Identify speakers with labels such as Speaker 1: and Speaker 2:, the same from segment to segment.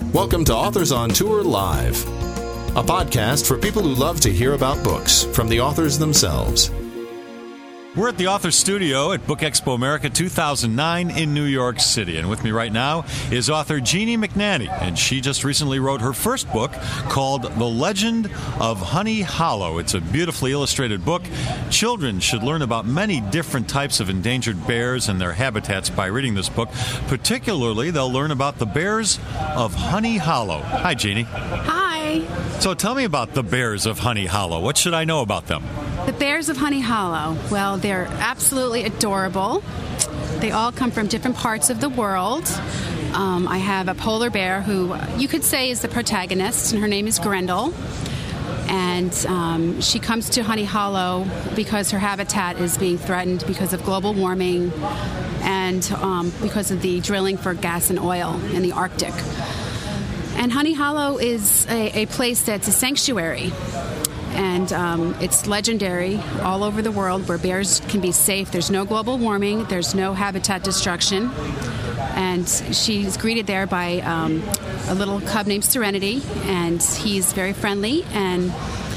Speaker 1: Welcome to Authors on Tour Live, a podcast for people who love to hear about books from the authors themselves.
Speaker 2: We're at the Author Studio at Book Expo America 2009 in New York City. And with me right now is author Jeannie McNanny. And she just recently wrote her first book called The Legend of Honey Hollow. It's a beautifully illustrated book. Children should learn about many different types of endangered bears and their habitats by reading this book. Particularly, they'll learn about the bears of Honey Hollow. Hi, Jeannie.
Speaker 3: Hi.
Speaker 2: So tell me about the bears of Honey Hollow. What should I know about them?
Speaker 3: The bears of Honey Hollow. Well, they're absolutely adorable. They all come from different parts of the world. I have a polar bear who you could say is the protagonist, and her name is Grendel. And she comes to Honey Hollow because her habitat is being threatened because of global warming and because of the drilling for gas and oil in the Arctic. And Honey Hollow is a place that's a sanctuary. And it's legendary all over the world where bears can be safe. There's no global warming. There's no habitat destruction. And she's greeted there by a little cub named Serenity, and he's very friendly. And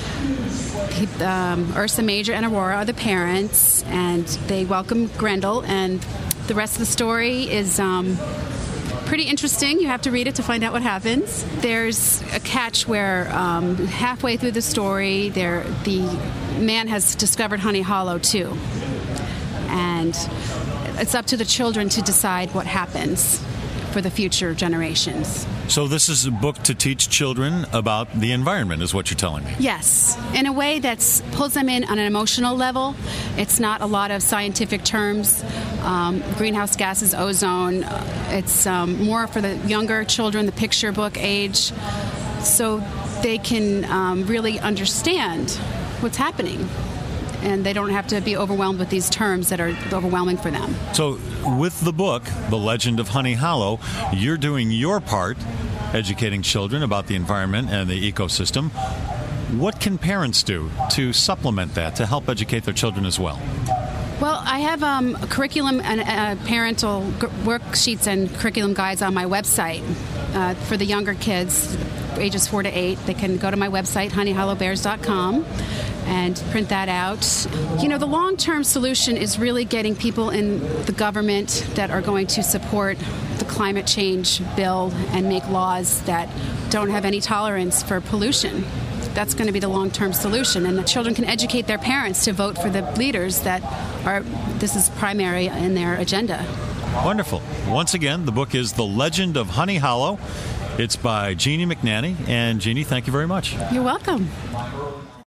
Speaker 3: Ursa Major and Aurora are the parents, and they welcome Grendel. And the rest of the story is pretty interesting. You have to read it to find out what happens. There's a catch where halfway through the story, the man has discovered Honey Hollow too. And it's up to the children to decide what happens for the future generations.
Speaker 2: So this is a book to teach children about the environment, is what you're telling me.
Speaker 3: Yes, in a way that pulls them in on an emotional level. It's not a lot of scientific terms, greenhouse gases, ozone. It's more for the younger children, the picture book age, so they can really understand what's happening. And they don't have to be overwhelmed with these terms that are overwhelming for them. So
Speaker 2: with the book, The Legend of Honey Hollow, you're doing your part, educating children about the environment and the ecosystem. What can parents do to supplement that, to help educate their children as well?
Speaker 3: Well, I have a curriculum and parental worksheets and curriculum guides on my website for the younger kids, ages 4 to 8. They can go to my website, honeyhollowbears.com, and print that out. You know, the long-term solution is really getting people in the government that are going to support the climate change bill and make laws that don't have any tolerance for pollution. That's going to be the long-term solution. And the children can educate their parents to vote for the leaders that this is primary in their agenda.
Speaker 2: Wonderful. Once again, the book is The Legend of Honey Hollow. It's by Jeannie McNanny. And Jeannie, thank you very much.
Speaker 3: You're welcome.